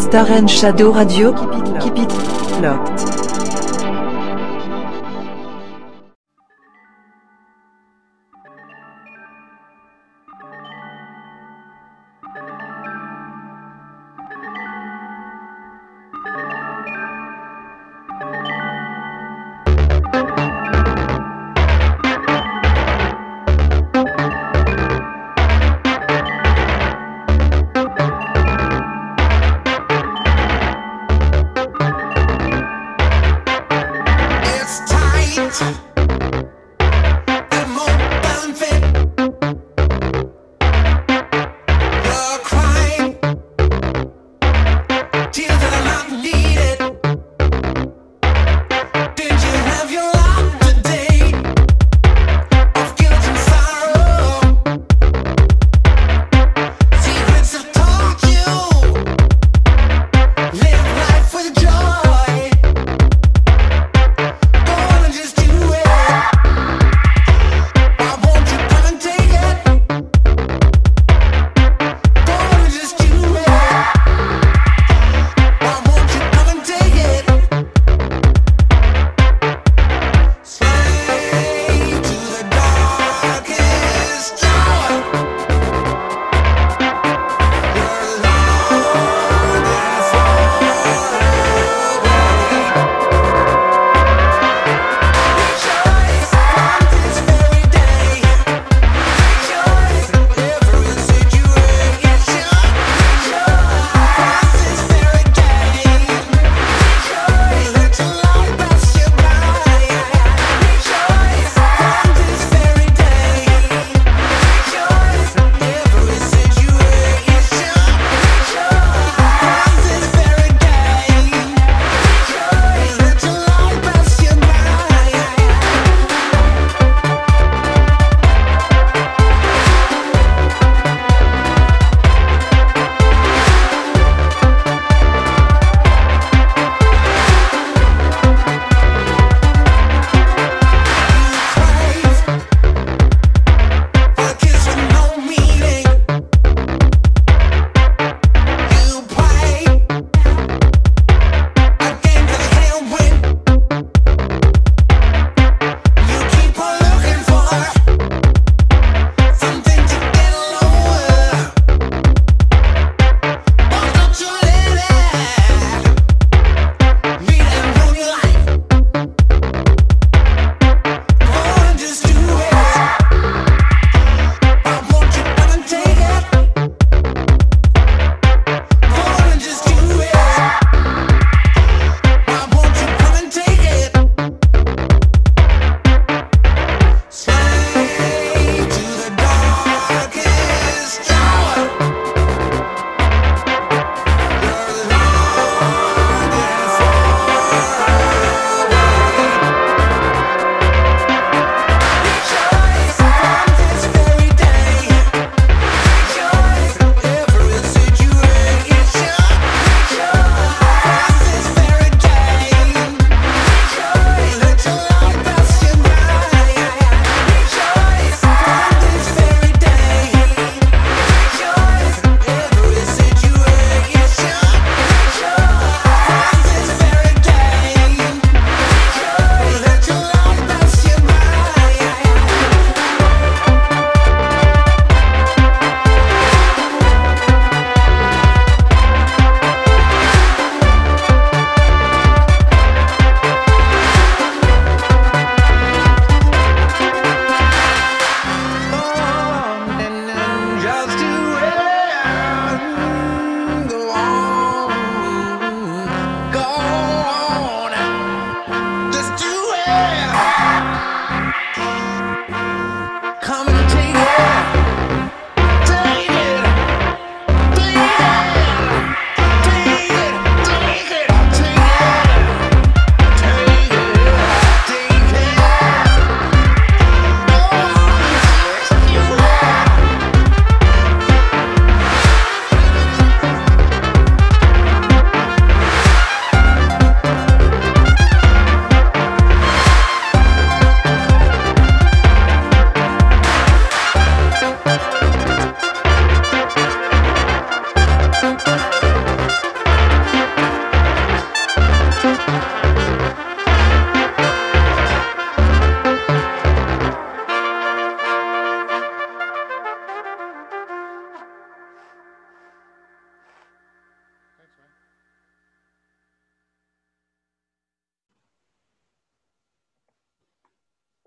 Star and Shadow Radio. Keep it locked.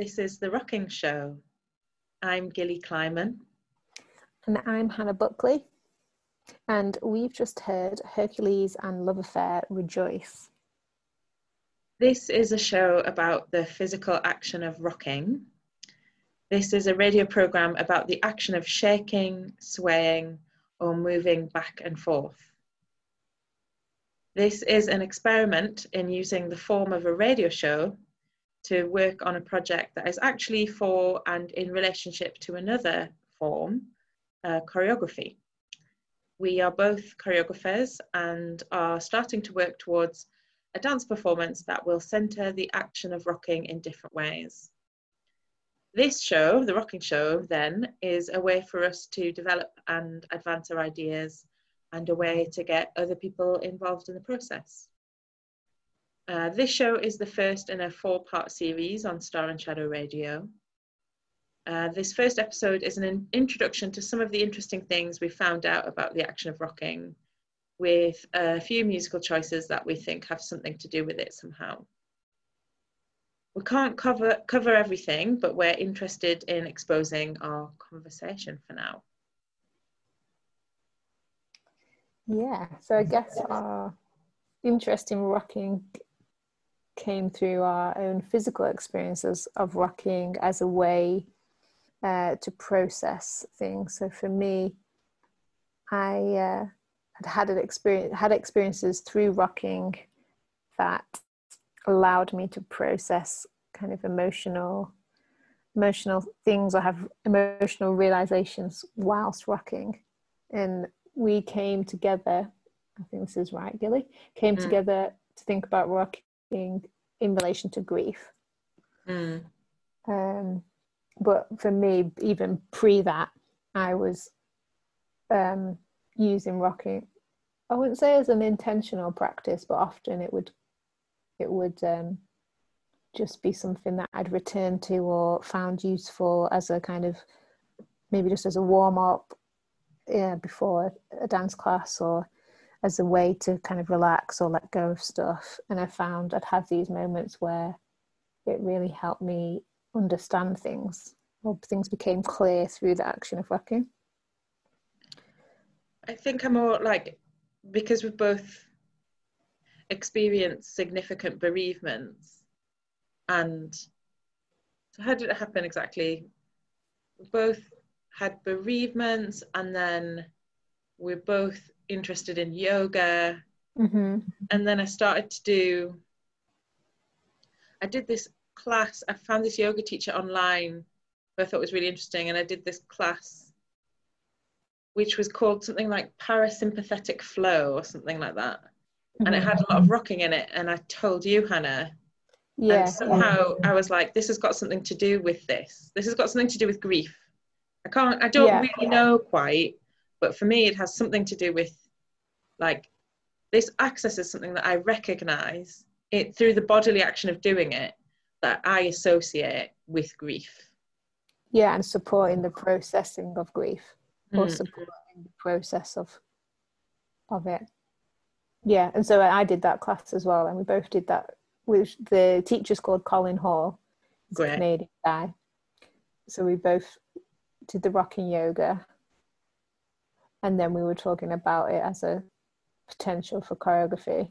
This is The Rocking Show. I'm Gilly Kleiman. And I'm Hannah Buckley. And we've just heard Hercules and Love Affair Rejoice. This is a show about the physical action of rocking. This is a radio program about the action of shaking, swaying, or moving back and forth. This is an experiment in using the form of a radio show to work on a project that is actually for and in relationship to another form, choreography. We are both choreographers and are starting to work towards a dance performance that will centre the action of rocking in different ways. This show, The Rocking Show, then, is a way for us to develop and advance our ideas and a way to get other people involved in the process. This show is the first in a 4-part series on Star and Shadow Radio. This first episode is an introduction to some of the interesting things we found out about the action of rocking, with a few musical choices that we think have something to do with it somehow. We can't cover everything, but we're interested in exposing our conversation for now. Yeah, so I guess our interest in rocking came through our own physical experiences of rocking as a way to process things. So for me, I had experiences through rocking that allowed me to process kind of emotional things or have emotional realizations whilst rocking. And we came together, I think this is right, Gilly, together to think about rocking in relation to grief. But for me, even pre that, I was using rocking, I wouldn't say as an intentional practice, but often it would just be something that I'd returned to or found useful as a kind of, maybe just as a warm-up before a dance class, or as a way to kind of relax or let go of stuff. And I found I'd have these moments where it really helped me understand things, or things became clear through the action of rocking. I think I'm more like, because we've both experienced significant bereavements, and so how did it happen exactly? We both had bereavements, and then we're both interested in yoga. And then I did this class. I found this yoga teacher online who I thought was really interesting, and I did this class which was called something like parasympathetic flow or something like that. And it had a lot of rocking in it, and I told you, Hannah, and somehow I was like, this has got something to do with this has got something to do with grief. I don't really know quite, but for me it has something to do with, like, this accesses something that I recognize it through the bodily action of doing it, that I associate with grief. Yeah, and supporting the processing of grief, or supporting the process of it. Yeah, and so I did that class as well, and we both did that with the teacher's called Colin Hall. He's a Canadian guy. So we both did the rocking yoga, and then we were talking about it as a potential for choreography.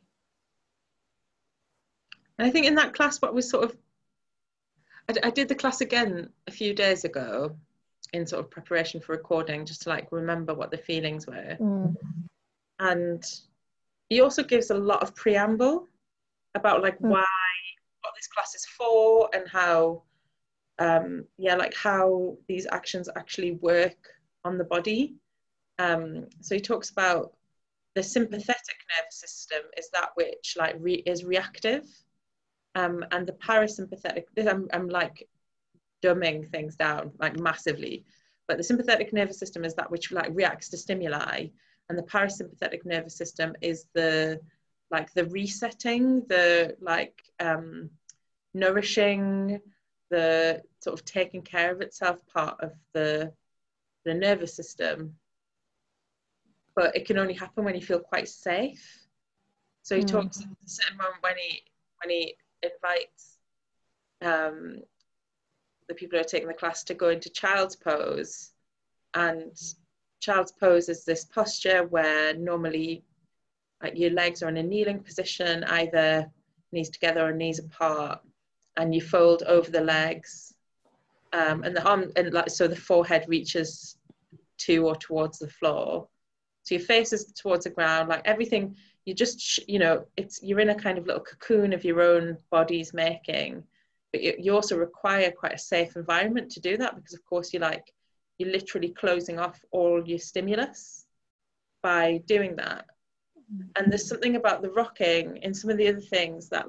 And I think in that class, what was sort of, I did the class again a few days ago in sort of preparation for recording, just to like remember what the feelings were. And he also gives a lot of preamble about like what this class is for, and how like how these actions actually work on the body. So he talks about the sympathetic nervous system is that which like is reactive, and the parasympathetic, I'm like dumbing things down like massively, but the sympathetic nervous system is that which like reacts to stimuli, and the parasympathetic nervous system is the resetting, the like nourishing, the sort of taking care of itself part of the nervous system. But it can only happen when you feel quite safe. So he talks at a certain moment when he invites the people who are taking the class to go into child's pose. And child's pose is this posture where normally like your legs are in a kneeling position, either knees together or knees apart, and you fold over the legs, and the arm, and like so the forehead reaches to or towards the floor. So your face is towards the ground, like everything. You just, you know, you're in a kind of little cocoon of your own body's making, but you also require quite a safe environment to do that, because of course you're literally closing off all your stimulus by doing that. And there's something about the rocking and some of the other things that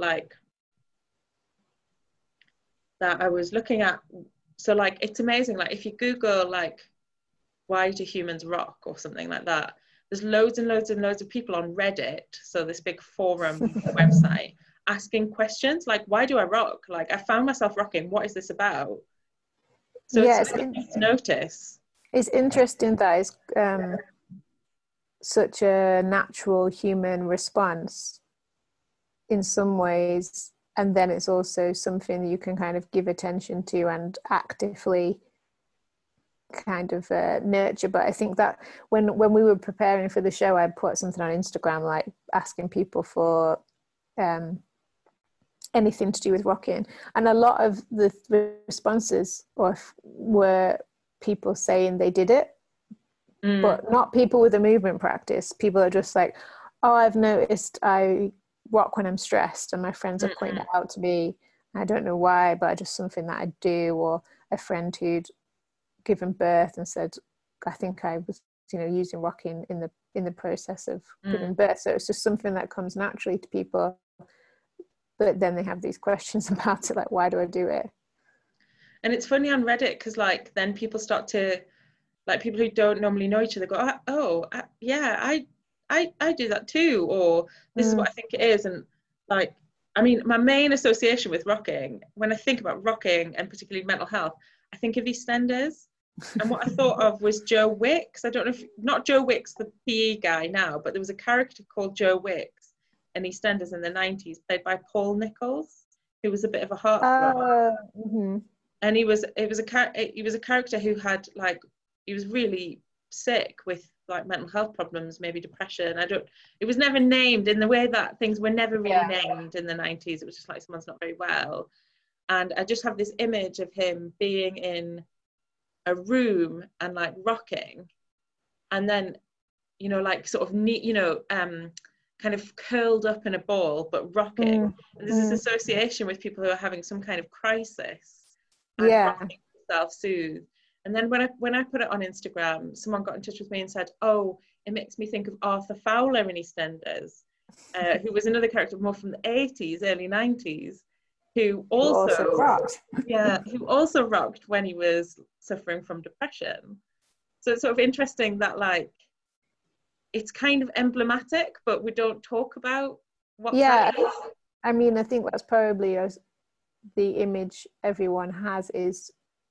I was looking at. So like, it's amazing. Like if you Google like, why do humans rock or something like that, there's loads and loads and loads of people on Reddit. So this big forum website asking questions like, why do I rock? Like I found myself rocking. What is this about? So yeah, it's something to notice. It's interesting that it's such a natural human response in some ways, and then it's also something you can kind of give attention to and actively kind of nurture. But I think that when we were preparing for the show, I put something on Instagram like asking people for anything to do with rocking, and a lot of the responses were people saying they did it, but not people with a movement practice. People are just like, oh, I've noticed I rock when I'm stressed, and my friends are pointing it out to me. I don't know why, but just something that I do. Or a friend who'd given birth and said, I think I was, you know, using rocking in the process of giving birth. So it's just something that comes naturally to people, but then they have these questions about it, like, why do I do it? And it's funny on Reddit, because like then people start to, like, people who don't normally know each other go, yeah, I do that too, or this is what I think it is. And like, I mean, my main association with rocking, when I think about rocking and particularly mental health, I think of EastEnders. And what I thought of was Joe Wicks. I don't know if, not Joe Wicks, the PE guy now, but there was a character called Joe Wicks in EastEnders in the 90s, played by Paul Nichols, who was a bit of a heartthrob. And he was a character who had like, he was really sick with like mental health problems, maybe depression. It was never named in the way that things were never really named in the 90s. It was just like, someone's not very well. And I just have this image of him being in a room and like rocking, and then, you know, like sort of neat, you know, kind of curled up in a ball but rocking. And there's this association with people who are having some kind of crisis and rocking to self-soothe. And then when I put it on Instagram, someone got in touch with me and said, oh, it makes me think of Arthur Fowler in EastEnders, who was another character more from the 80s, early 90s, who also rocked when he was suffering from depression. So it's sort of interesting that like, it's kind of emblematic, but we don't talk about what that is. I mean, I think that's probably the image everyone has is,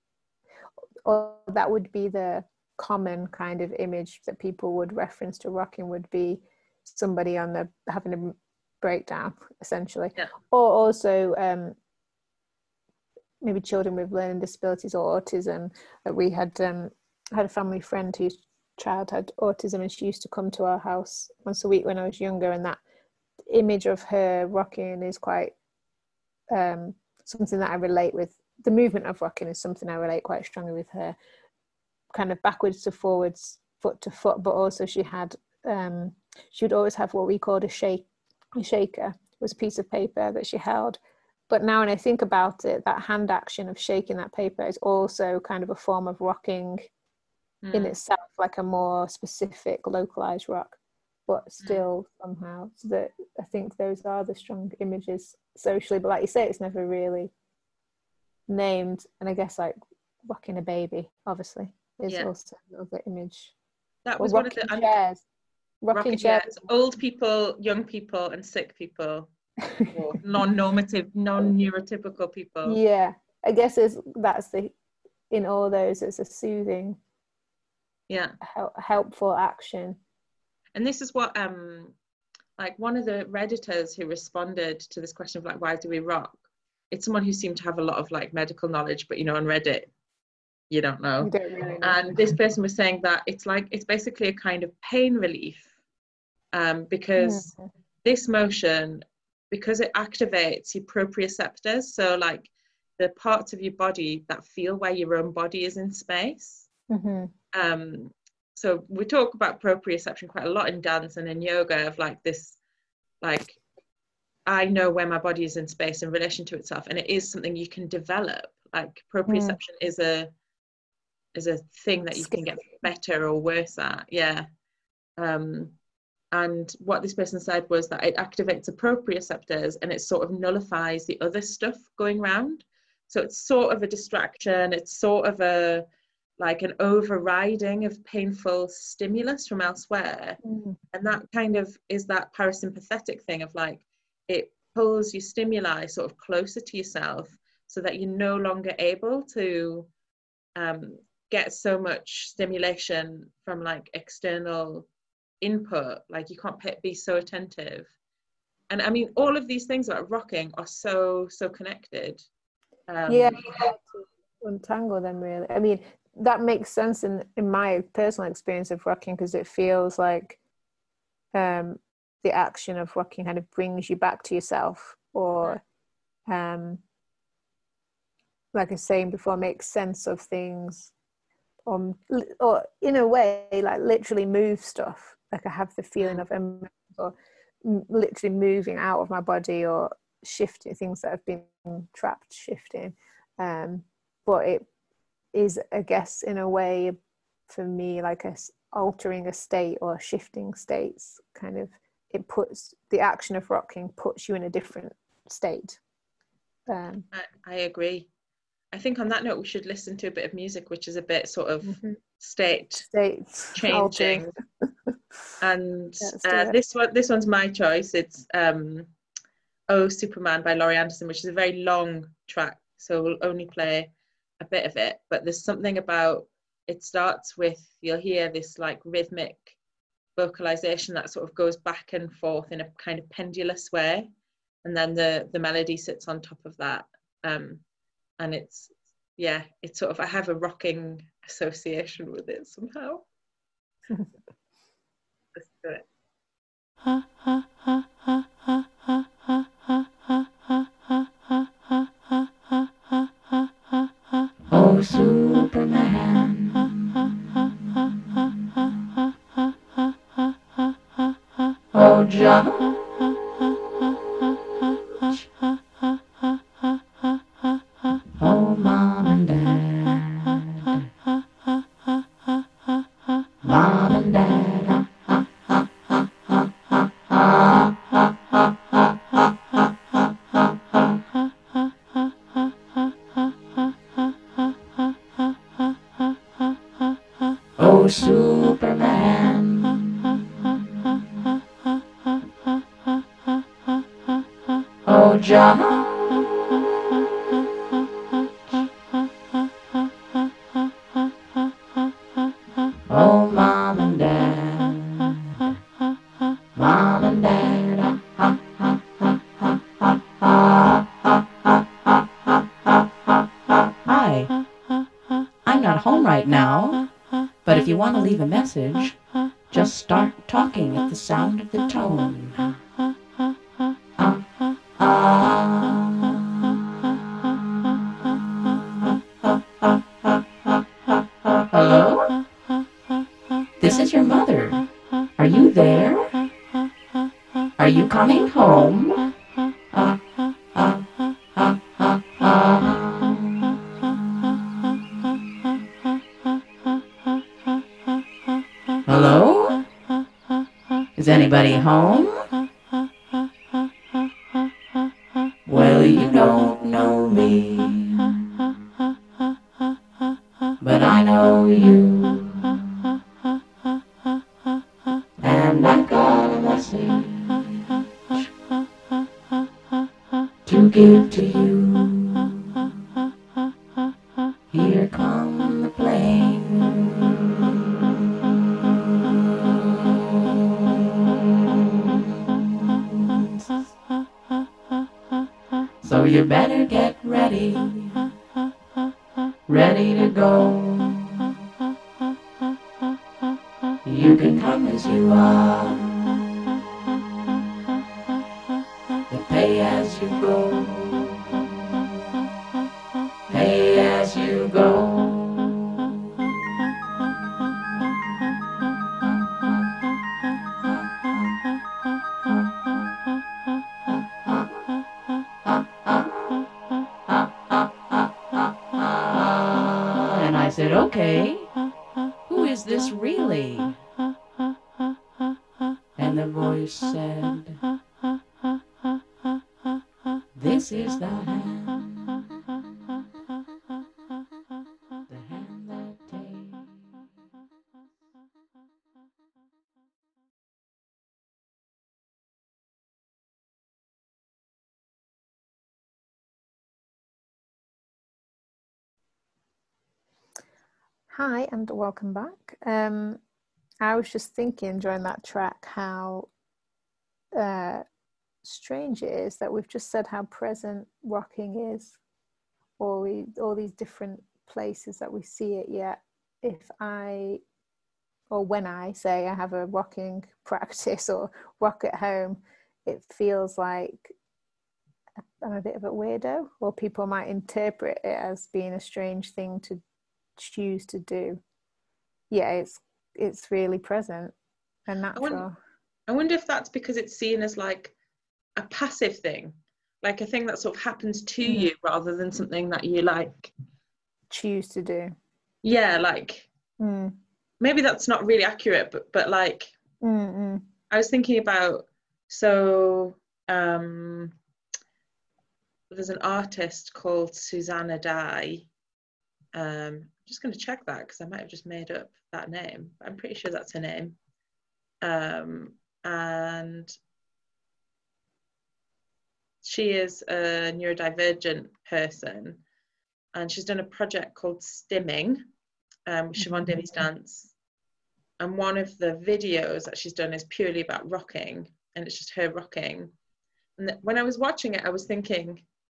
or that would be the common kind of image that people would reference to rocking, would be somebody having a breakdown, essentially. Or also maybe children with learning disabilities or autism. We had a family friend whose child had autism, and she used to come to our house once a week when I was younger, and that image of her rocking is quite something that I relate with. The movement of rocking is something I relate quite strongly with her, kind of backwards to forwards, foot to foot. But also she would always have what we called a shaker. It was a piece of paper that she held. But now when I think about it, that hand action of shaking that paper is also kind of a form of rocking in itself, like a more specific, localized rock, but still somehow. So that I think those are the strong images socially. But like you say, it's never really named. And I guess like rocking a baby, obviously, is also another image. That was one of the chairs. Rocking chairs. Yes. Old people, young people, and sick people. Or non-normative, non-neurotypical people. Yeah, I guess in all those, it's a soothing, helpful action. And this is what like one of the Redditors who responded to this question of like, why do we rock, it's someone who seemed to have a lot of like medical knowledge, but on Reddit, you don't know. You don't really know. And this person was saying that it's basically a kind of pain relief, because this motion, because it activates your proprioceptors, so like the parts of your body that feel where your own body is in space. So we talk about proprioception quite a lot in dance and in yoga, of like this, like, I know where my body is in space in relation to itself, and it is something you can develop. Like proprioception is a thing that you can get better or worse at. And what this person said was that it activates the proprioceptors and it sort of nullifies the other stuff going round. So it's sort of a distraction. It's sort of like an overriding of painful stimulus from elsewhere. And that kind of is that parasympathetic thing of like, it pulls your stimuli sort of closer to yourself so that you're no longer able to get so much stimulation from like external input. Like you can't be so attentive. And I mean, all of these things about rocking are so connected. To untangle them, really. I mean, that makes sense in my personal experience of rocking, because it feels like the action of rocking kind of brings you back to yourself, or like I was saying before, makes sense of things, or in a way like literally move stuff. Like I have the feeling of or literally moving out of my body, or shifting things that have been trapped, shifting. But it is, I guess, in a way for me, like altering a state or shifting states. Kind of, it puts the action of rocking puts you in a different state. I agree. I think on that note, we should listen to a bit of music, which is a bit sort of state changing. And this one's my choice. It's Oh Superman by Laurie Anderson, which is a very long track, so we'll only play a bit of it. But there's something about it. Starts with, you'll hear this like rhythmic vocalization that sort of goes back and forth in a kind of pendulous way, and then the melody sits on top of that. And it's sort of, I have a rocking association with it somehow. Let's do it. Oh, Superman. Oh, John. Oh, Mom and Dad. Mom and Dad. Oh, Superman. Oh, John. Oh, Mom and Dad. Mom and Dad. Hi. I'm not home right now, but if you want to leave a message, just start talking at the sound of the tone. Hello? This is your mother. Are you there? Are you coming home? Hello? Is anybody home? Well, you don't know me, but I know you, and I've got a message to give to you. Here come the planes. So you better get ready, ready to go. You can come as you are, and pay as you go, pay as you go. And I said, okay, who is this really? And the voice said, this is the hand that takes. Hi, and welcome back. I was just thinking during that track how strange it is that we've just said how present rocking is, all these different places that we see it. Yet, when I say I have a rocking practice or rock at home, it feels like I'm a bit of a weirdo, or people might interpret it as being a strange thing to choose to do. Yeah, it's really present and natural. I wonder if that's because it's seen as like a passive thing, like a thing that sort of happens to you rather than something that you like choose to do. Yeah, like maybe that's not really accurate, but like I was thinking about, so there's an artist called Susanna Dye. I'm just going to check that because I might have just made up that name. I'm pretty sure that's her name. And she is a neurodivergent person, and she's done a project called Stimming with Siobhan Davies Dance. And one of the videos that she's done is purely about rocking, and it's just her rocking. And when I was watching it, I was thinking,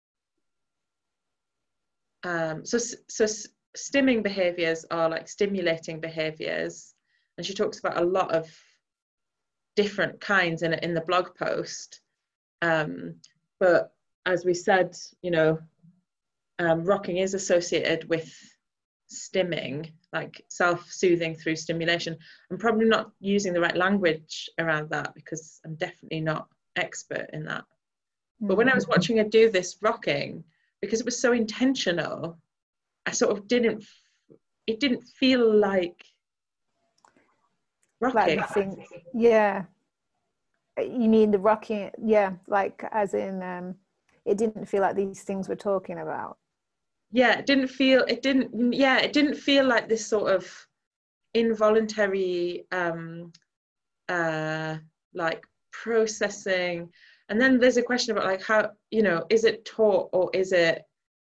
so stimming behaviors are like stimulating behaviors, and she talks about a lot of different kinds in the blog post. But as we said, rocking is associated with stimming, like self-soothing through stimulation. I'm probably not using the right language around that because I'm definitely not expert in that. But when I was watching her do this rocking, because it was so intentional, I sort of didn't feel like rocking. Like yeah. You mean the rocking? Yeah, like as in, it didn't feel like these things we're talking about. Yeah, it didn't feel like this sort of involuntary like processing. And then there's a question about like how, is it taught or is it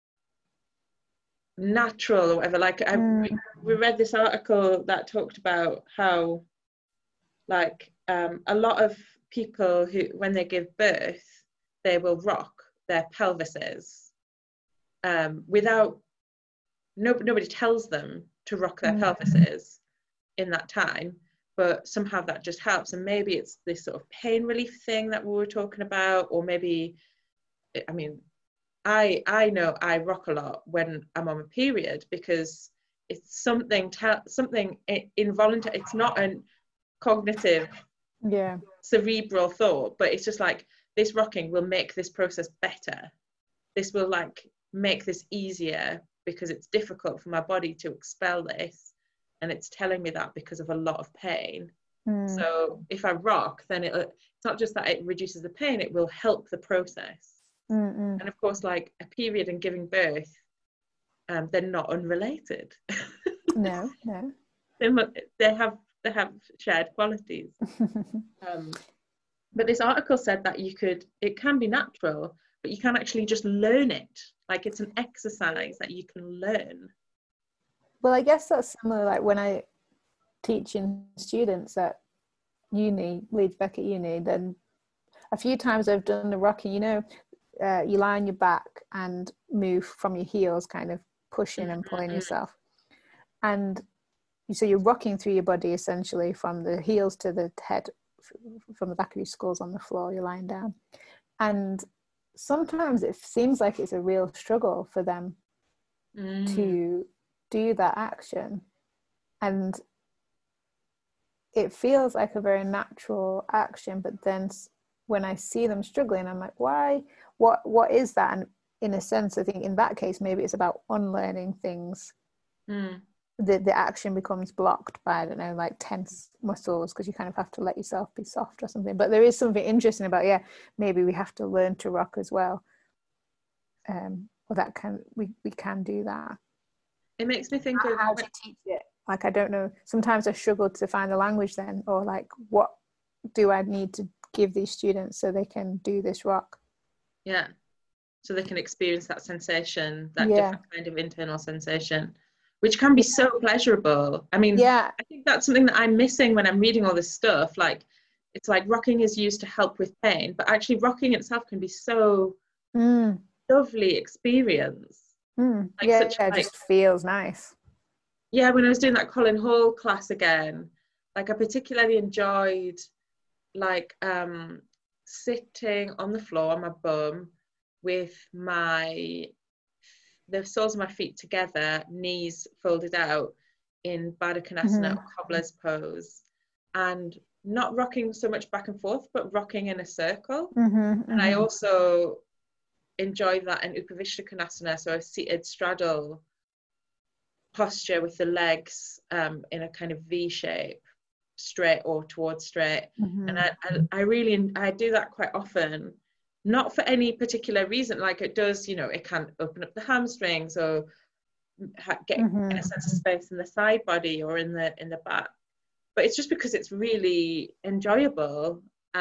natural or whatever? Like we read this article that talked about how like a lot of people who, when they give birth, they will rock their pelvises without, nobody tells them to rock their pelvises in that time, but somehow that just helps. And maybe it's this sort of pain relief thing that we were talking about, or maybe, I mean, I know I rock a lot when I'm on a period because it's something involuntary. It's not a cognitive, cerebral thought, but it's just like, this rocking will make this process better. This will like make this easier because it's difficult for my body to expel this, and it's telling me that because of a lot of pain. So if I rock, then it's not just that it reduces the pain, it will help the process. And of course, like a period and giving birth, they're not unrelated. No. They have shared qualities. But this article said that it can be natural, but you can actually just learn it. Like it's an exercise that you can learn. Well, I guess that's similar, like when I teaching students at uni, Leeds Beckett Uni, then a few times I've done the rocking, you lie on your back and move from your heels, kind of pushing and pulling yourself. And so you're rocking through your body essentially from the heels to the head, from the back of your skull's on the floor, you're lying down. And sometimes it seems like it's a real struggle for them to do that action. And it feels like a very natural action, but then when I see them struggling, I'm like, why? What is that? And in a sense, I think in that case, maybe it's about unlearning things. The action becomes blocked by, I don't know, like tense muscles, because you kind of have to let yourself be soft or something. But there is something interesting about, maybe we have to learn to rock as well. Or that we can do that. It makes me think of how to teach it. Like, I don't know, sometimes I struggle to find the language then, or like, what do I need to give these students so they can do this rock? Yeah, so they can experience that sensation, that different kind of internal sensation, which can be so pleasurable. I mean, I think that's something that I'm missing when I'm reading all this stuff. Like, it's like rocking is used to help with pain, but actually rocking itself can be so lovely experience. Like, it just feels nice. Yeah, when I was doing that Colin Hall class again, like I particularly enjoyed like sitting on the floor on my bum with the soles of my feet together, knees folded out in Baddha Konasana, cobbler's pose, and not rocking so much back and forth, but rocking in a circle. And I also enjoyed that in Upavishta Konasana, so a seated straddle posture with the legs in a kind of V shape, straight or towards straight. And I do that quite often, not for any particular reason. Like, it does, it can open up the hamstrings or get in a sense of space in the side body or in the back, but it's just because it's really enjoyable.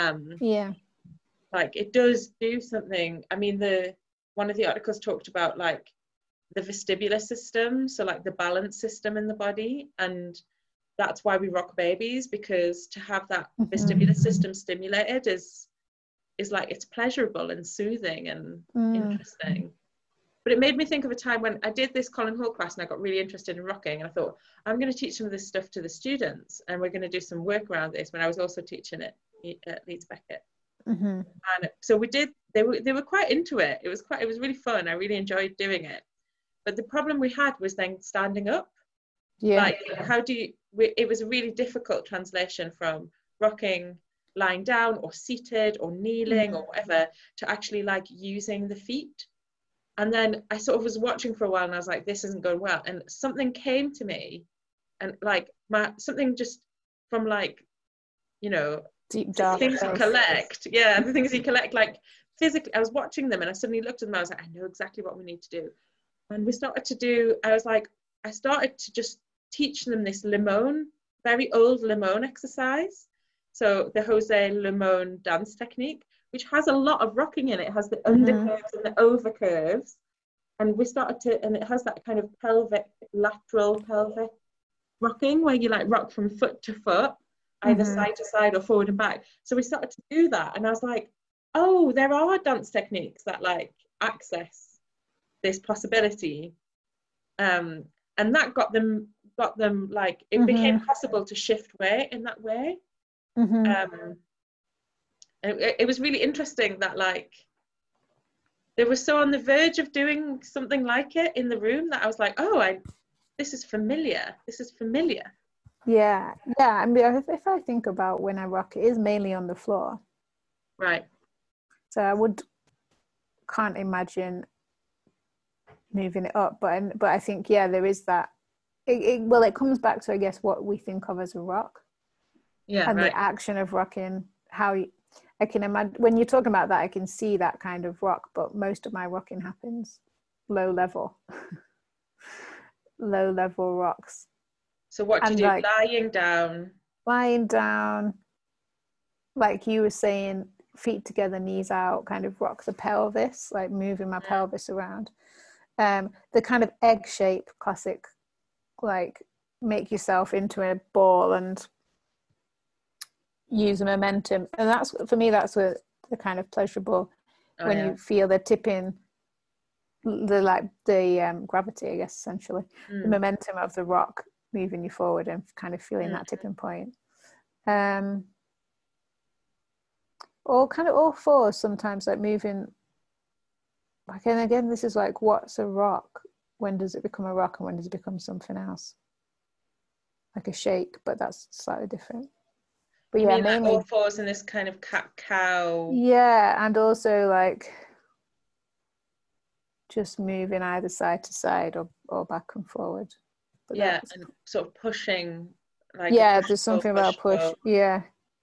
Like, it does do something. I mean, one of the articles talked about like the vestibular system, so like the balance system in the body, and that's why we rock babies, because to have that vestibular system stimulated is like, it's pleasurable and soothing and interesting. But it made me think of a time when I did this Colin Hall class and I got really interested in rocking, and I thought, I'm going to teach some of this stuff to the students, and we're going to do some work around this, when I was also teaching it at Leeds Beckett. And so we did, they were quite into it. It was really fun. I really enjoyed doing it. But the problem we had was then standing up. Like, it was a really difficult translation from rocking lying down or seated or kneeling or whatever to actually like using the feet. And then I sort of was watching for a while and I was like, this isn't going well. And something came to me, and like something just from like, deep dark things you collect. The things you collect, like physically, I was watching them and I suddenly looked at them. I was like, I know exactly what we need to do. And we started to do, I started to just teach them this Limon, very old Limon exercise. So the Jose Limon dance technique, which has a lot of rocking in it. It has the undercurves and the overcurves. And we started to, and it has that kind of lateral pelvic rocking, where you like rock from foot to foot, either side to side or forward and back. So we started to do that. And I was like, oh, there are dance techniques that like access this possibility. And that got them like, it became possible to shift weight in that way. It was really interesting that like they were so on the verge of doing something like it in the room that I was like, oh, this is familiar. I mean, if I think about when I rock, it is mainly on the floor, right? So I can't imagine moving it up, but I think there is that. It comes back to, I guess, what we think of as a rock, and the action of rocking. I can imagine when you're talking about that, I can see that kind of rock, but most of my rocking happens low level rocks. So what do you do? Like, lying down, like you were saying, feet together, knees out, kind of rock the pelvis, like moving my pelvis around. The kind of egg shape, classic, like make yourself into a ball and use the momentum. And that's, for me, that's where the kind of pleasurable when you feel the tipping, the gravity, I guess, essentially, the momentum of the rock moving you forward and kind of feeling that tipping point. All fours sometimes, like moving. Like, and again, this is like, what's a rock? When does it become a rock, and when does it become something else? Like a shake, but that's slightly different. But you yeah, mean mainly like all fours in this kind of cat-cow? Yeah, and also like just moving either side to side or back and forward. But Yeah, and sort of pushing, like there's something about push. Yeah.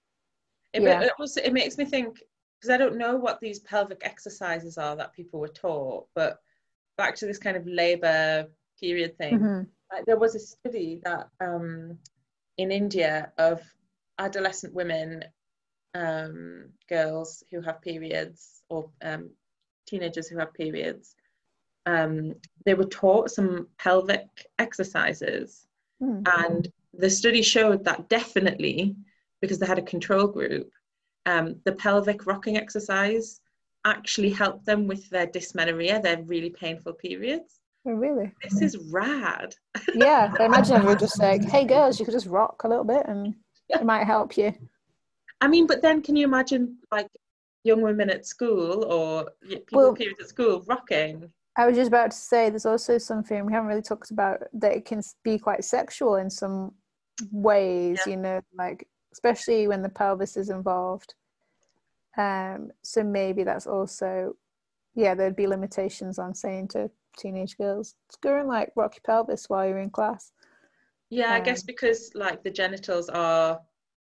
It makes me think, because I don't know what these pelvic exercises are that people were taught, but back to this kind of labor period thing, like there was a study that in India of adolescent women, girls who have periods, or teenagers who have periods, they were taught some pelvic exercises, and the study showed that definitely, because they had a control group, the pelvic rocking exercise actually helped them with their dysmenorrhea, their really painful periods. Oh, really? This is rad. Yeah, I imagine everyone just saying, hey girls, you could just rock a little bit and it might help you. I mean, but then can you imagine like young women at school or people with periods at school rocking? I was just about to say, there's also something we haven't really talked about, that it can be quite sexual in some ways, you know, like especially when the pelvis is involved. So maybe that's also, there'd be limitations on saying to teenage girls, let's go and like rock your pelvis while you're in class. I guess because like the genitals are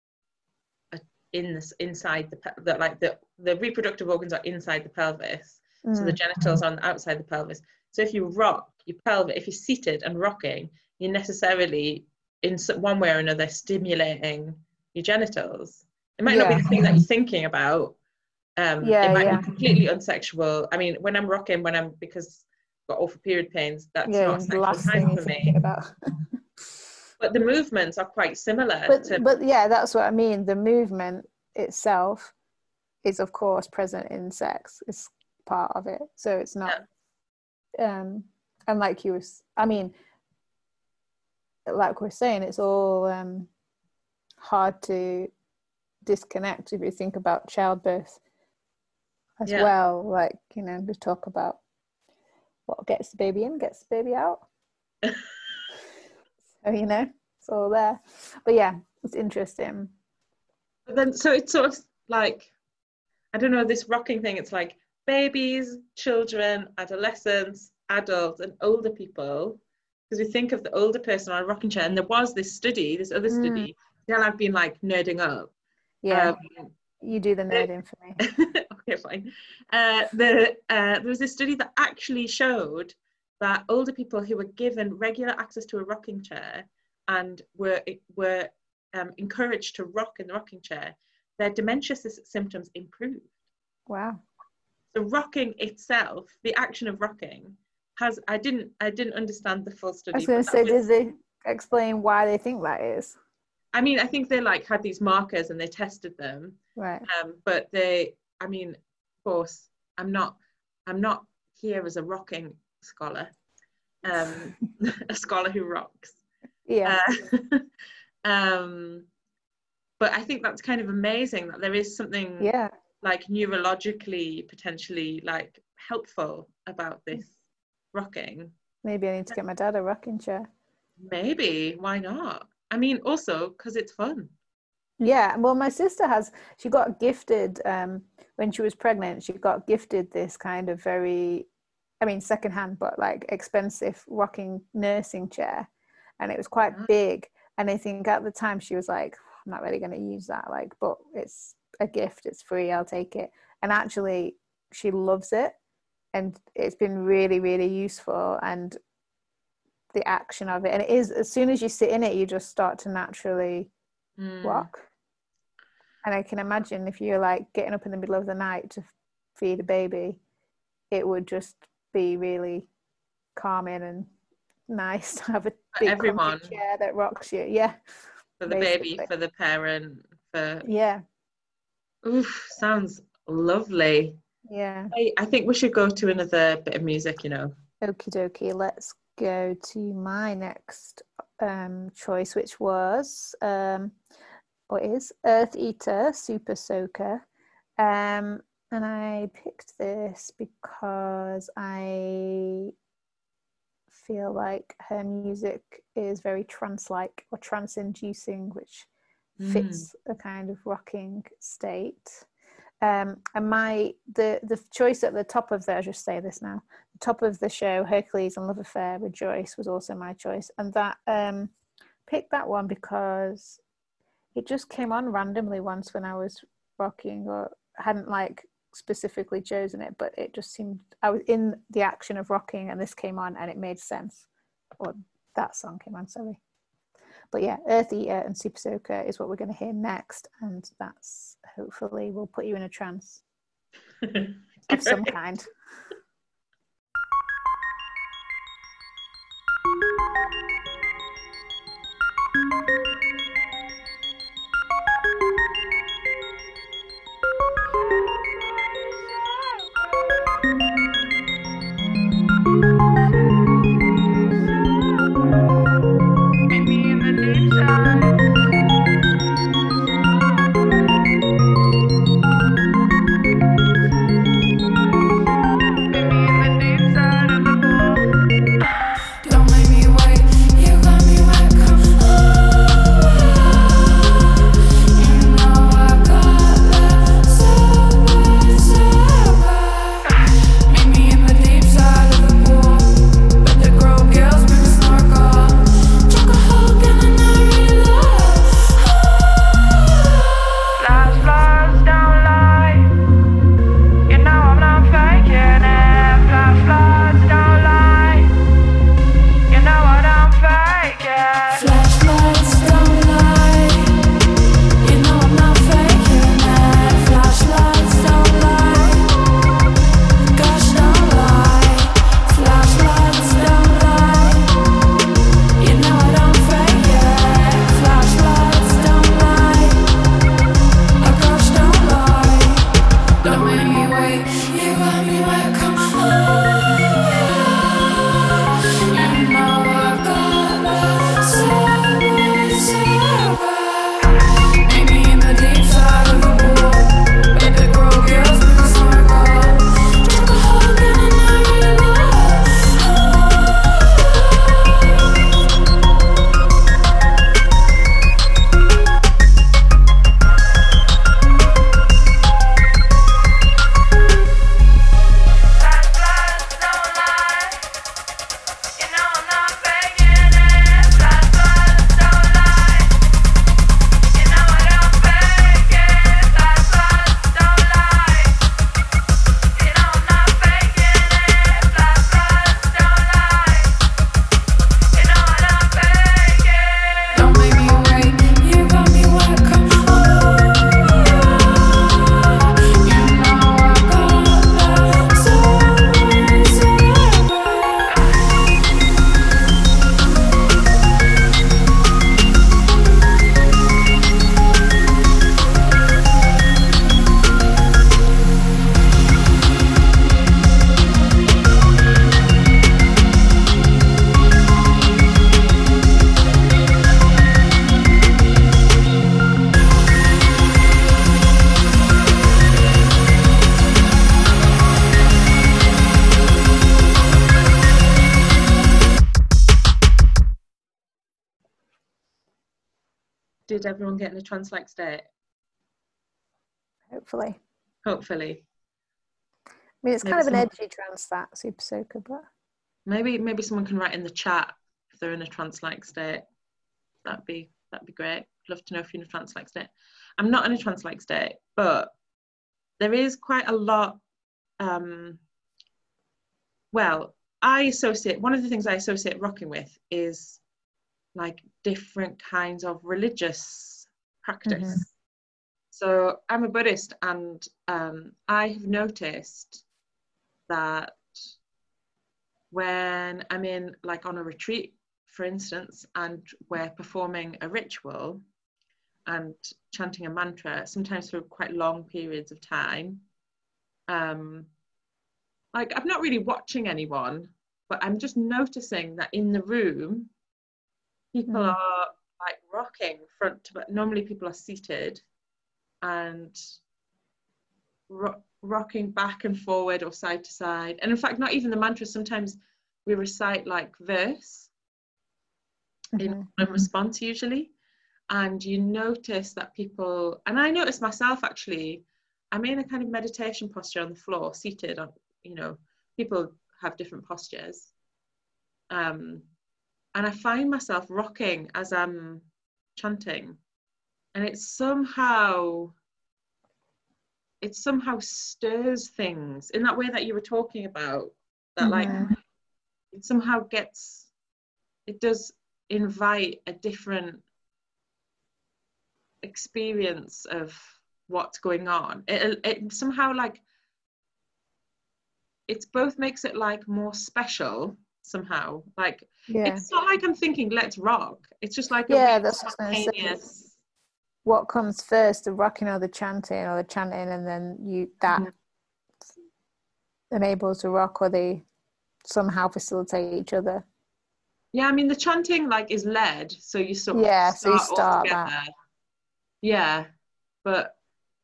inside the reproductive organs are inside the pelvis, so the genitals are on the outside the pelvis. So if you rock your pelvis, if you're seated and rocking, you're necessarily in one way or another stimulating your genitals. It might not be the thing that you're thinking about. It might be completely unsexual. I mean, when I'm rocking, because I've got awful period pains, that's not a sexual time for me. But the movements are quite similar. But yeah, that's what I mean. The movement itself is, of course, present in sex. It's part of it. So it's not. And like you were, I mean, like we're saying, it's all hard to disconnect if you think about childbirth as well. Like, you know, we talk about what gets the baby in, gets the baby out. So, you know, it's all there. But yeah, it's interesting. But then, so it's sort of like, I don't know, this rocking thing, it's like babies, children, adolescents, adults, and older people. Because we think of the older person on a rocking chair, and there was this other study, then I've been like nerding up. Yeah, you do the nerding for me. Okay, fine. There was this study that actually showed that older people who were given regular access to a rocking chair and were encouraged to rock in the rocking chair, their dementia symptoms improved. Wow. So rocking itself, the action of rocking, I didn't understand the full study. I was going to say, did they explain why they think that is? I mean, I think they like had these markers and they tested them. Right. But I mean, of course, I'm not here as a rocking scholar, a scholar who rocks. Yeah. But I think that's kind of amazing that there is something like neurologically potentially like helpful about this rocking. Maybe I need to get my dad a rocking chair. Maybe, why not? I mean, also because it's fun. Yeah, well, my sister she got gifted when she was pregnant. She got gifted this kind of very, I mean, secondhand, but like expensive rocking nursing chair, and it was quite big. And I think at the time she was like, I'm not really going to use that, like, but it's a gift, it's free, I'll take it. And actually, she loves it, and it's been really, really useful. And the action of it, and it is, as soon as you sit in it, you just start to naturally rock. And I can imagine if you're like getting up in the middle of the night to feed a baby, it would just be really calming and nice to have a big comfy chair that rocks you. Yeah, for the baby, for the parent, for oof, sounds lovely. Yeah. I think we should go to another bit of music, you know. Okie dokie. Let's go to my next choice, which was or is Earth Eater Super Soaker. And I picked this because I feel like her music is very trance-like or trance-inducing, which fits a kind of rocking state. And the choice at the top of I'll just say this now, the top of the show, Hercules and Love Affair, Rejoice, was also my choice. And that picked that one because it just came on randomly once when I was rocking, or hadn't like specifically chosen it, but it just seemed, I was in the action of rocking and this came on and it made sense. Or that song came on, sorry. But yeah, Earth Eater and Super Soaker is what we're going to hear next, and that's hopefully will put you in a trance of some kind. Did everyone get in a trance-like state? Hopefully. Hopefully. I mean, it's kind of an edgy trance, that Super Soaker, but maybe someone can write in the chat if they're in a trance-like state. That'd be great. Love to know if you're in a trance-like state. I'm not in a trance-like state, but there is quite a lot. Well, one of the things I associate rocking with is like different kinds of religious practice. Mm-hmm. So I'm a Buddhist, and I have noticed that when I'm in, like, on a retreat, for instance, and we're performing a ritual and chanting a mantra, sometimes for quite long periods of time, like I'm not really watching anyone, but I'm just noticing that in the room, people are like rocking front to back. Normally people are seated and rocking back and forward or side to side. And in fact, not even the mantra. Sometimes we recite like verse in response usually. And you notice that people, and I notice myself actually, I'm in a kind of meditation posture on the floor, seated on, you know, people have different postures. And I find myself rocking as I'm chanting. And it somehow stirs things in that way that you were talking about, that like it somehow it does invite a different experience of what's going on. It somehow like, it both makes it like more special somehow, like it's not like I'm thinking let's rock, it's just like that's spontaneous. What comes first, the rocking or the chanting, and then that enables the rock, or they somehow facilitate each other. Yeah, I mean the chanting like is led, so you sort of start together. That. Yeah, but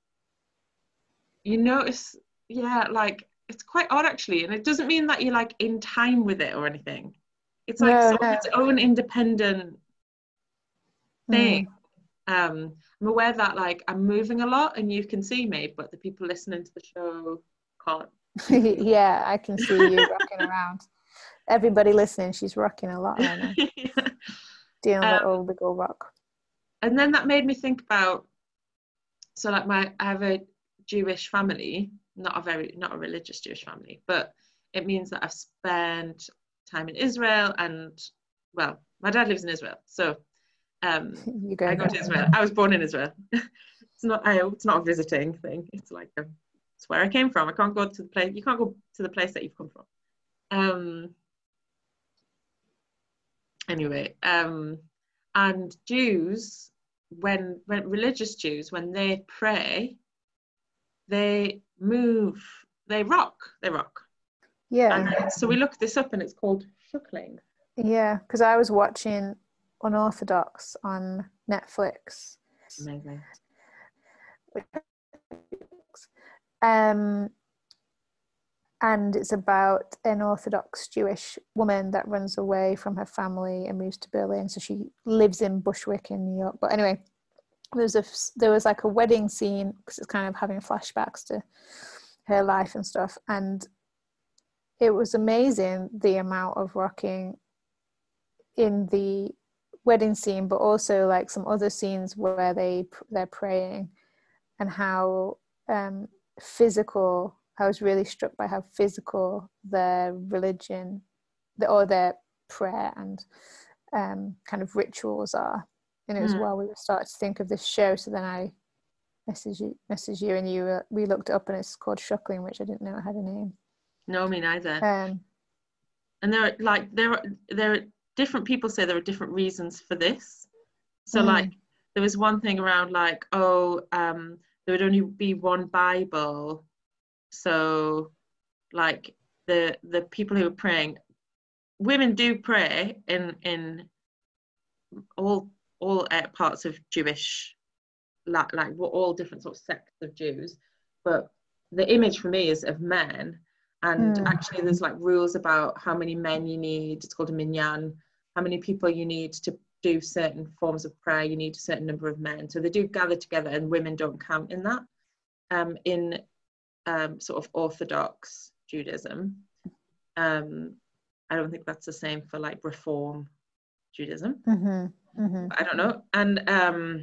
you notice, like it's quite odd actually, and it doesn't mean that you're like in time with it or anything. It's like sort of its own independent thing. I'm aware that like I'm moving a lot and you can see me, but the people listening to the show can't. Yeah, I can see you rocking around. Everybody listening, she's rocking a lot right now. Doing a little wiggle rock. And then that made me think about, so like I have a Jewish family, not a religious Jewish family, but it means that I've spent time in Israel, and well, my dad lives in Israel, so I go to Israel. I was born in Israel. It's not a visiting thing. It's like it's where I came from. I can't go to the place. You can't go to the place that you've come from. Anyway, and Jews, when religious Jews, when they pray, they move, they rock. Yeah. And so we looked this up, and it's called shuckling. Yeah, because I was watching Unorthodox on Netflix. Amazing. And it's about an Orthodox Jewish woman that runs away from her family and moves to Berlin. So she lives in Bushwick in New York. But anyway, there was like a wedding scene, because it's kind of having flashbacks to her life and stuff. And it was amazing, the amount of rocking in the wedding scene, but also like some other scenes where they're praying, and how physical. I was really struck by how physical their religion, or their prayer and kind of rituals are. And it was while we were starting to think of this show, so then I messaged you, and we looked it up, and it's called Shuckling, which I didn't know it had a name. No, me neither. And there are different people say there are different reasons for this. So like there was one thing around like, there would only be one Bible. So like the people who are praying, women do pray in all parts of Jewish, like all different sorts of sects of Jews, but the image for me is of men. And actually there's like rules about how many men you need. It's called a minyan. How many people you need to do certain forms of prayer. You need a certain number of men. So they do gather together, and women don't count in that. In sort of Orthodox Judaism. I don't think that's the same for like Reform Judaism. I don't know. And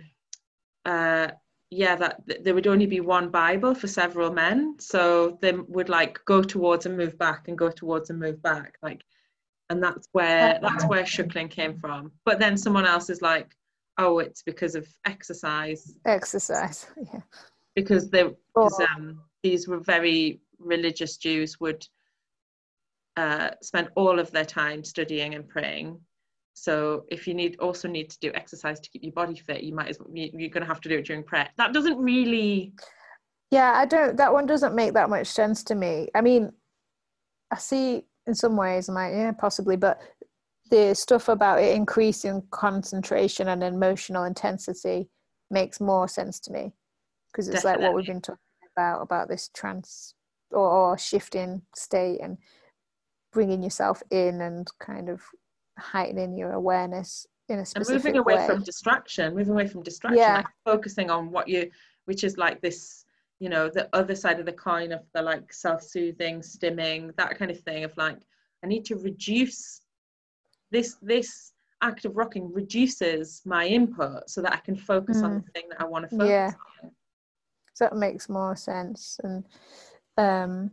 that there would only be one Bible for several men, so they would like go towards and move back, and go towards and move back, like, and that's where shuckling came from. But then someone else is like, oh, it's because of exercise, yeah, because these were very religious Jews, would spend all of their time studying and praying. So if you also need to do exercise to keep your body fit, you're going to have to do it during prayer. That doesn't really Yeah, that one doesn't make that much sense to me. I mean, I see in some ways, I'm like, yeah, possibly, but the stuff about it increasing concentration and emotional intensity makes more sense to me, because it's like what we've been talking about this trance or shifting state and bringing yourself in and kind of heightening your awareness in a specific way. And moving away from distraction, yeah. like focusing on which is like this, you know, the other side of the coin of the like self-soothing, stimming, that kind of thing of like, I need to reduce this act of rocking reduces my input so that I can focus on the thing that I want to focus on. So that makes more sense. And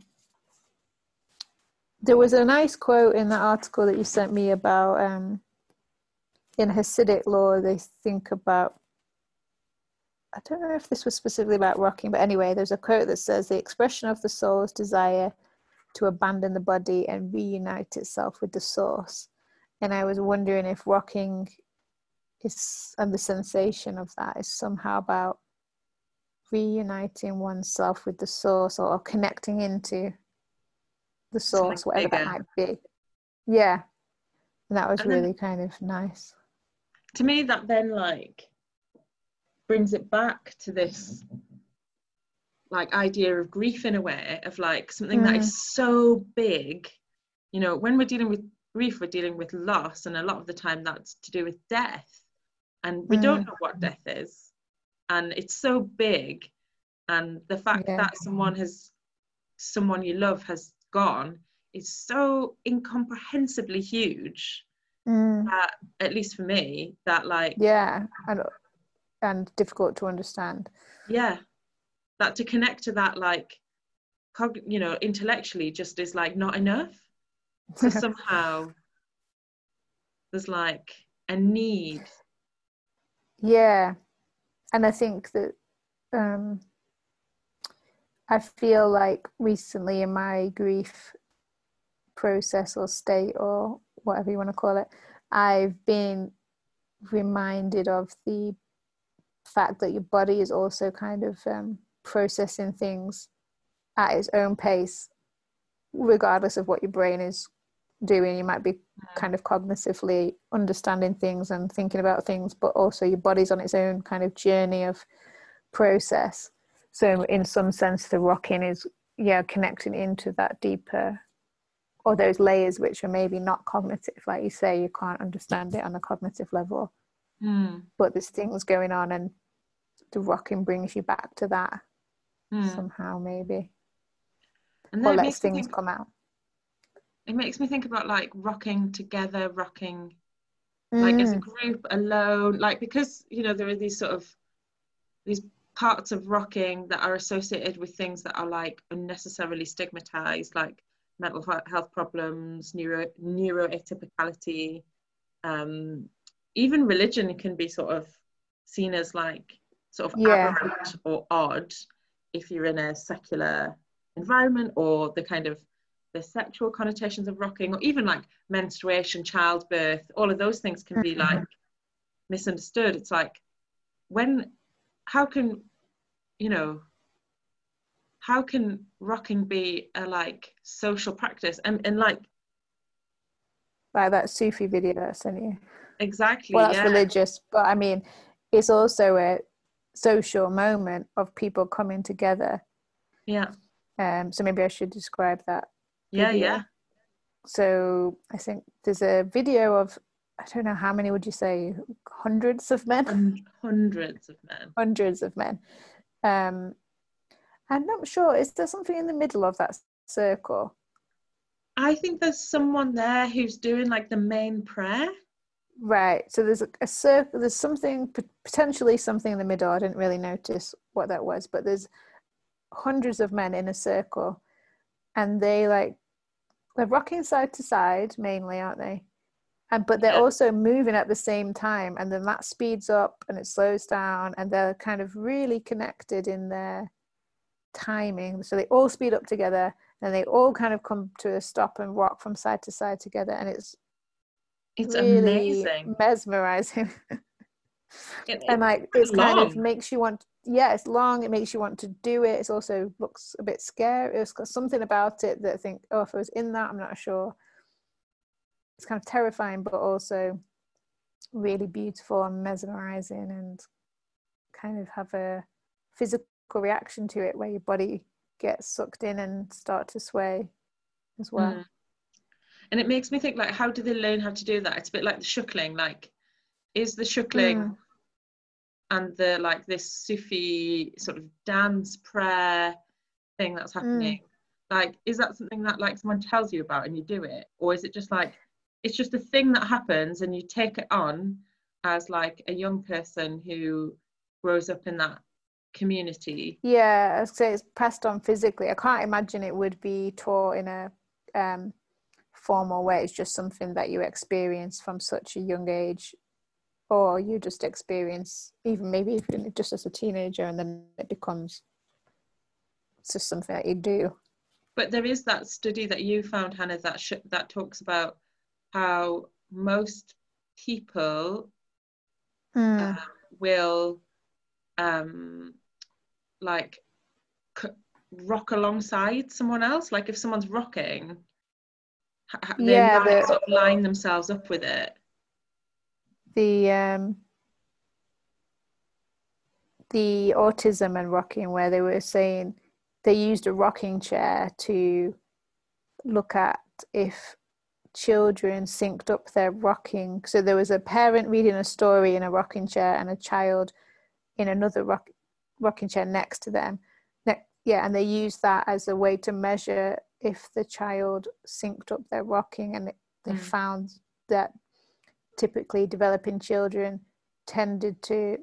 there was a nice quote in that article that you sent me about in Hasidic law, they think about, I don't know if this was specifically about rocking, but anyway, there's a quote that says the expression of the soul's desire to abandon the body and reunite itself with the source. And I was wondering if rocking is, and the sensation of that is somehow about reuniting oneself with the source, or connecting into the source, whatever that might be. Yeah. And that was really kind of nice. To me, that then like brings it back to this like idea of grief in a way, of like something that is so big. You know, when we're dealing with grief, we're dealing with loss, and a lot of the time that's to do with death, and we don't know what death is, and it's so big, and the fact that someone you love has gone is so incomprehensibly huge that, at least for me, that like and difficult to understand, that to connect to that, like, you know, intellectually just is like not enough. So somehow there's like a need. Yeah. And I think that I feel like recently in my grief process or state, or whatever you want to call it, I've been reminded of the fact that your body is also kind of processing things at its own pace, regardless of what your brain is doing. You might be kind of cognitively understanding things and thinking about things, but also your body's on its own kind of journey of process. So in some sense, the rocking is connecting into that deeper, or those layers which are maybe not cognitive, like you say, you can't understand it on a cognitive level, but there's things going on, and the rocking brings you back to that somehow, maybe, and or lets things come out. It makes me think about like rocking together, rocking like as a group, alone, like, because, you know, there are these sort of these parts of rocking that are associated with things that are like unnecessarily stigmatized, like mental health problems, neuroatypicality, even religion can be sort of seen as like sort of aberrant or odd if you're in a secular environment, or the kind of the sexual connotations of rocking, or even like menstruation, childbirth, all of those things can be like misunderstood. It's like, how can rocking be a like social practice, and like that Sufi video that I sent you? Exactly. Well, that's religious, but I mean, it's also a social moment of people coming together. So maybe I should describe that video. So I think there's a video of, I don't know, how many would you say? Hundreds of men. Hundreds of men. I'm not sure, is there something in the middle of that circle? I think there's someone there who's doing like the main prayer. Right, so there's a circle, there's something, potentially something in the middle. I didn't really notice what that was, but there's hundreds of men in a circle, and they're rocking side to side mainly, aren't they? But they're also moving at the same time, and then that speeds up and it slows down, and they're kind of really connected in their timing. So they all speed up together, and they all kind of come to a stop and rock from side to side together, and it's really amazing, mesmerizing. And like it's kind of long. makes you want, yeah, it's long, it makes you want to do it. It's also looks a bit scary. It's got something about it that I think, oh, if I was in that, I'm not sure. It's kind of terrifying, but also really beautiful and mesmerizing, and kind of have a physical reaction to it where your body gets sucked in and start to sway as well. And it makes me think, like, how do they learn how to do that? It's a bit like the shuckling. Like, is the shuckling and the, like, this Sufi sort of dance prayer thing that's happening, like, is that something that, like, someone tells you about and you do it? Or is it just like, it's just a thing that happens and you take it on as, like, a young person who grows up in that community? Yeah, I'd say it's passed on physically. I can't imagine it would be taught in a formal way. It's just something that you experience from such a young age, or you just experience even just as a teenager, and then it becomes just something that you do. But there is that study that you found, Hannah, that talks about how most people will like rock alongside someone else. Like if someone's rocking, they might sort of line themselves up with it. The autism and rocking, where they were saying they used a rocking chair to look at if children synced up their rocking. So there was a parent reading a story in a rocking chair and a child in another rocking chair next to them. And they used that as a way to measure if the child synced up their rocking, and they found that typically developing children tended to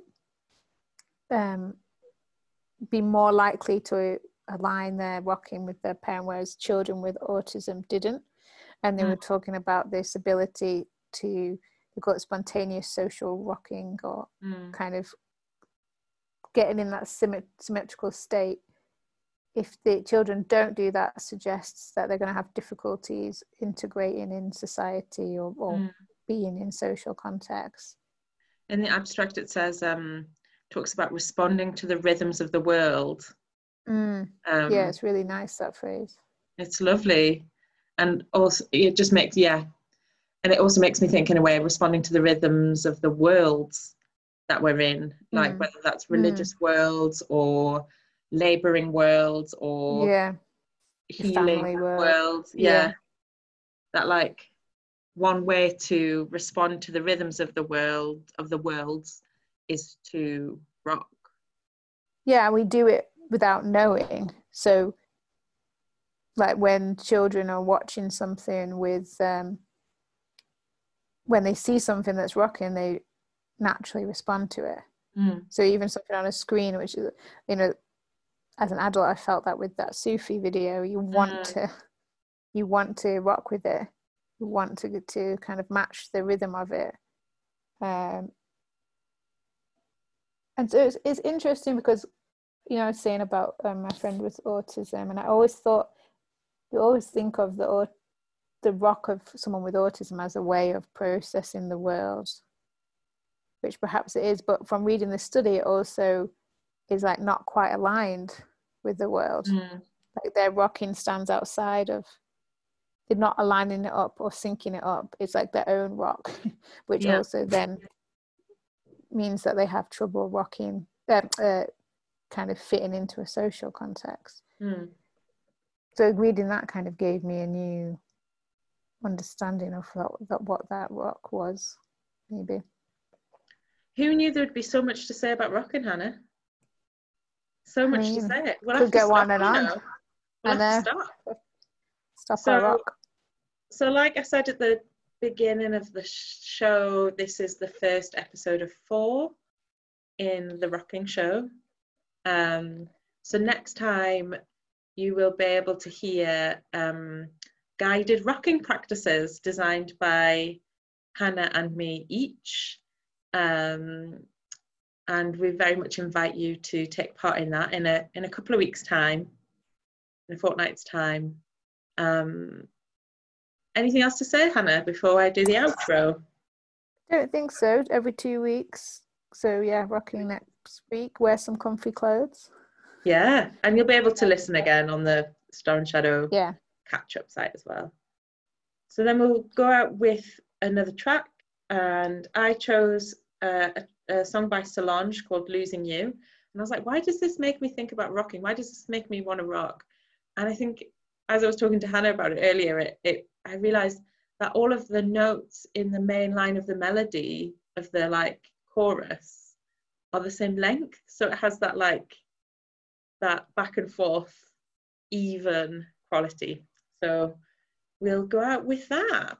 be more likely to align their rocking with their parent, whereas children with autism didn't. And they were talking about this ability to, they call it spontaneous social rocking, or kind of getting in that symmetrical state. If the children don't do that, suggests that they're going to have difficulties integrating in society or being in social contexts. In the abstract, it says, talks about responding to the rhythms of the world. Yeah, it's really nice, that phrase. It's lovely. And also it just makes, and it also makes me think, in a way, responding to the rhythms of the worlds that we're in, like whether that's religious worlds or labouring worlds or healing worlds. That, like, one way to respond to the rhythms of the worlds is to rock. Yeah, we do it without knowing. So like when children are watching something with when they see something that's rocking, they naturally respond to it. So even something on a screen, which is, you know, as an adult I felt that with that Sufi video, you want to rock with it, you want to kind of match the rhythm of it. And so it's interesting because, you know, I was saying about my friend with autism, and I always thought, you always think of the rock of someone with autism as a way of processing the world, which perhaps it is, but from reading the study, it also is like not quite aligned with the world. Like their rocking stands outside of, they're not aligning it up or syncing it up. It's like their own rock, which also then means that they have trouble rocking, kind of fitting into a social context. So reading that kind of gave me a new understanding of what that rock was, maybe. Who knew there would be so much to say about rocking, Hannah? So much to say. We'll could have to go stop, on and on. We'll have to stop. Our rock. So like I said at the beginning of the show, this is the first episode of 4 in the Rocking Show. So next time you will be able to hear guided rocking practices designed by Hannah and me each. And we very much invite you to take part in that in a couple of weeks' time, in a fortnight's time. Anything else to say, Hannah, before I do the outro? I don't think so. Every 2 weeks, So yeah, rocking next week. Wear some comfy clothes. Yeah, and you'll be able to listen again on the Star and Shadow Yeah. catch-up site as well. So then we'll go out with another track, and I chose a song by Solange called Losing You. And I was like, why does this make me think about rocking? Why does this make me want to rock? And I think, as I was talking to Hannah about it earlier, I realized that all of the notes in the main line of the melody of the like chorus are the same length. So it has that like that back and forth even quality. So we'll go out with that.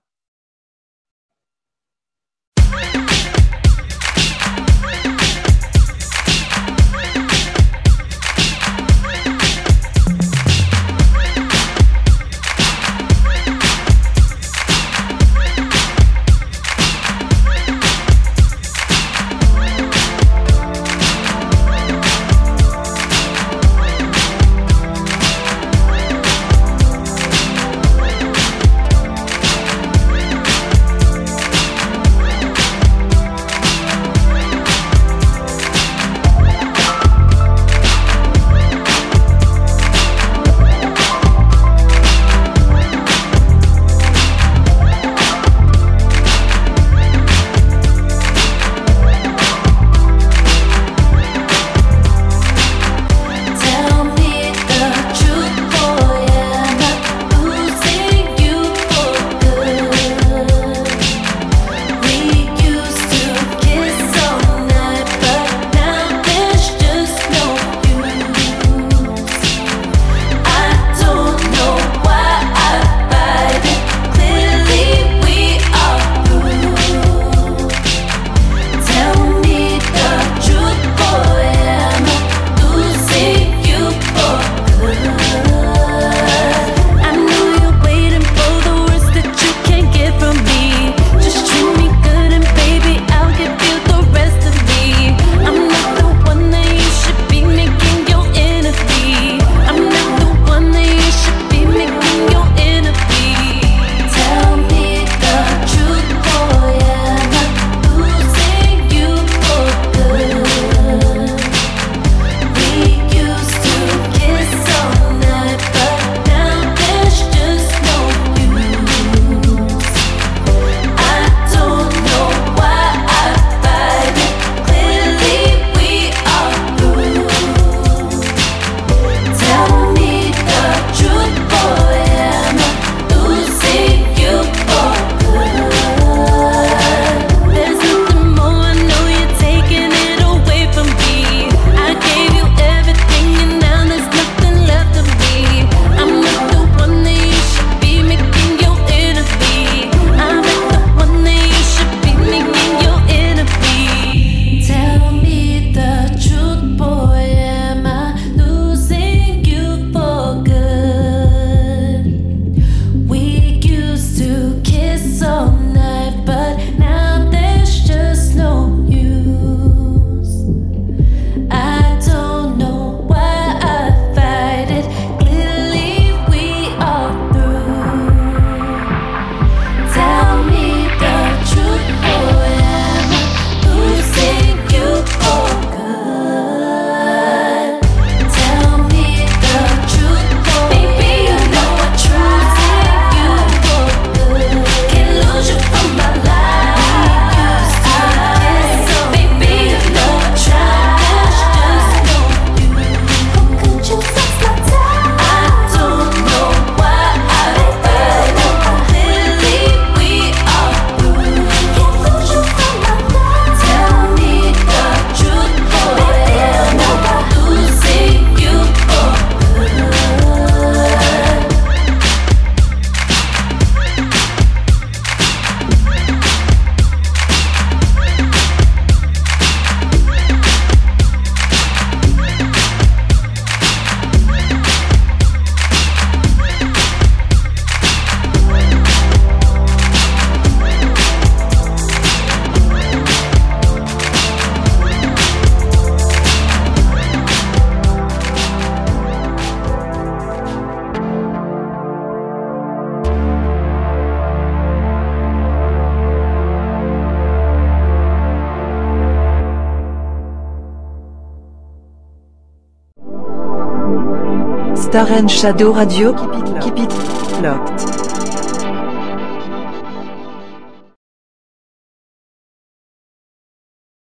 Star and Shadow Radio. Keep it locked.